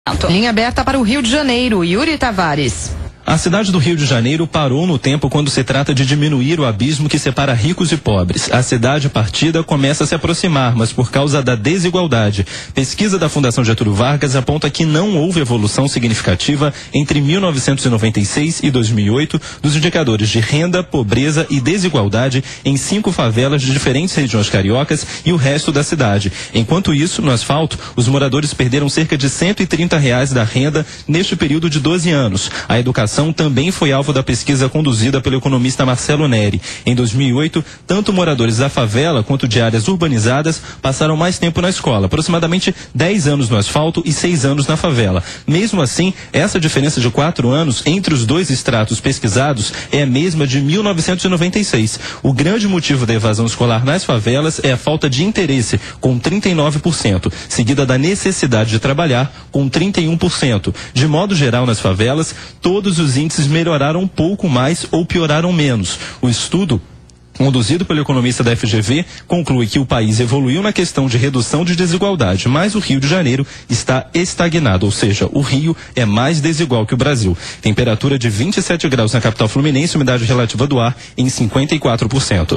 Linha aberta para o Rio de Janeiro, Yuri Tavares. A cidade do Rio de Janeiro parou no tempo quando se trata de diminuir o abismo que separa ricos e pobres. A cidade partida começa a se aproximar, mas por causa da desigualdade. Pesquisa da Fundação Getúlio Vargas aponta que não houve evolução significativa entre 1996 e 2008 dos indicadores de renda, pobreza e desigualdade em 5 favelas de diferentes regiões cariocas e o resto da cidade. Enquanto isso, no asfalto, os moradores perderam cerca de R$130 da renda neste período de 12 anos. A educação também foi alvo da pesquisa conduzida pelo economista Marcelo Neri. Em 2008, tanto moradores da favela quanto de áreas urbanizadas passaram mais tempo na escola, aproximadamente 10 anos no asfalto e 6 anos na favela. Mesmo assim, essa diferença de 4 anos entre os dois estratos pesquisados é a mesma de 1996. O grande motivo da evasão escolar nas favelas é a falta de interesse, com 39%, seguida da necessidade de trabalhar, com 31%. De modo geral, nas favelas, todos os índices melhoraram um pouco mais ou pioraram menos. O estudo, conduzido pelo economista da FGV, conclui que o país evoluiu na questão de redução de desigualdade, mas o Rio de Janeiro está estagnado, ou seja, o Rio é mais desigual que o Brasil. Temperatura de 27 graus na capital fluminense, umidade relativa do ar em 54%.